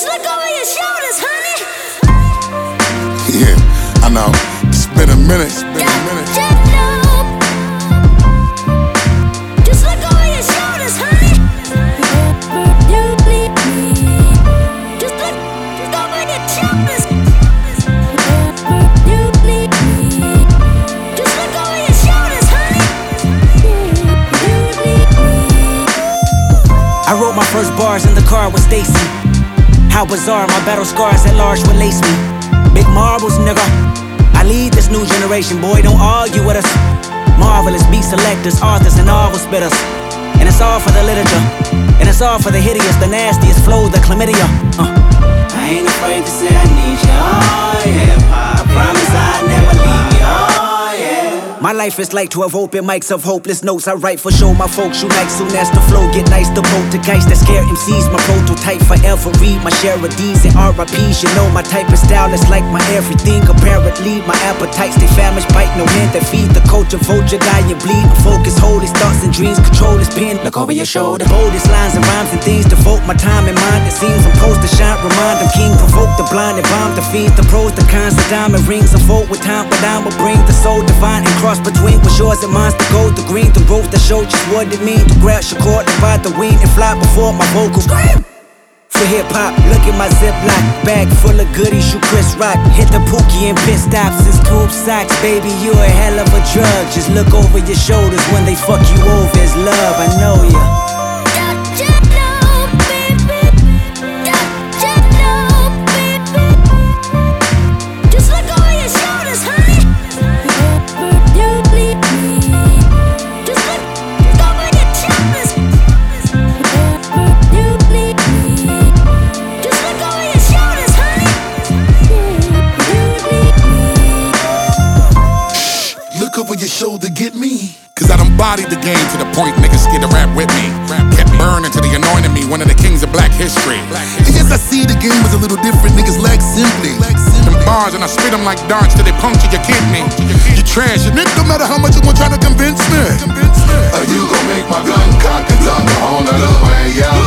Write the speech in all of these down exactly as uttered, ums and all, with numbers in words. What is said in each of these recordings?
look over your shoulders, honey. Yeah, I know. It's been a minute. It's been a minute. Just look over your shoulders, honey. You need me. Just look over your shoulders. You need me. Just look over your shoulders, honey. You need me. I wrote my first bars in the car with Stacy. How bizarre, my battle scars at large will lace me. Big marbles, nigga. I lead this new generation, boy, don't argue with us. Marvelous beat selectors, authors, and novel spitters. And it's all for the literature. And it's all for the hideous, the nastiest flow, the chlamydia. uh. I ain't afraid to say I need you, oh yeah. I promise I'll never leave you, oh yeah. My life is like twelve open mics of hopeless notes I write for show. My folks unite soon as the flow get nice. The poltergeist that scare M Cs. My prototype forever read my share of D's and R I P's. You know my type of style is like my everything. Apparently my appetites stay famished. Bite no hand that feed the culture. Vulture die and bleed. My focus hold his thoughts and dreams. Control his pen. Look over your shoulder. Boldest lines and rhymes and things. Devote my time and mind. It seems I'm supposed to shine. Remind them king. Provoke the blind and bomb the fiends. The pros, the cons, the diamond rings. I vote with time, but I will bring the soul divine and cross between what's yours and mine's. The gold, the green, the road that show just what it mean to grab your cord, divide the wing and fly before my vocals. Scream! For hip hop, look at my Ziploc bag full of goodies. You Chris Rock, hit the Pookie and pit stops. It's tube socks, baby. You a hell of a drug. Just look over your shoulders when they fuck you over. It's love, I know ya. Over your shoulder, get me. Cause I done bodied the game to the point niggas scared to rap with me. Kept burning till they anointed me one of the kings of black history. And yes, I see the game was a little different. Niggas lack simply. Them bars and I spit them like darts till they puncture your kidney. You trash, and it no matter how much you want trying to convince me. Are you gon' make my gun cock and talk a whole nother way, yo?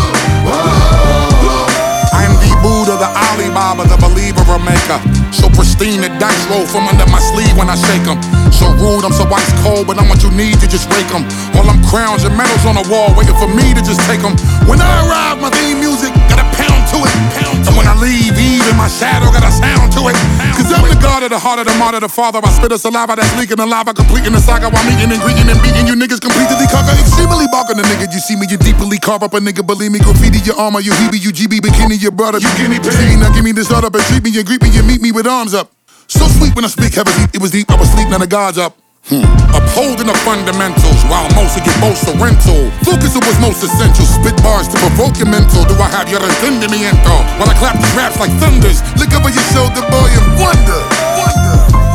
I'm the Buddha, the Alibaba, the believer, a maker. So pristine, the dice roll from under my sleeve when I shake them. So rude, I'm so ice cold, but I'm what you need to just rake them. All them crowns and medals on the wall, waiting for me to just take them. When I arrive, my theme music got a pound to it. And when I leave, even my shadow got a sound to it. Cause I'm the god of the heart of the martyr, the father. I spit a saliva that's leaking the lava, completing the saga while meeting and greeting and beating you niggas completely conquer. Extremely barking the nigga, you see me, you deeply carve up a nigga, believe me, graffiti your armor, you Hebe, you G B, bikini, your brother, you guinea pig. Now give me this start up and treat me, you greet me, you meet me with arms up. So sweet when I speak heavy, it was deep, I was sleep, now the God's up. Hmm. Upholding the fundamentals, while most of get most are rental. Focus it was most essential, spit bars to provoke your mental. Do I have your entendimiento? While I clap these raps like thunders, look over your shoulder, boy, and wonder, wonder.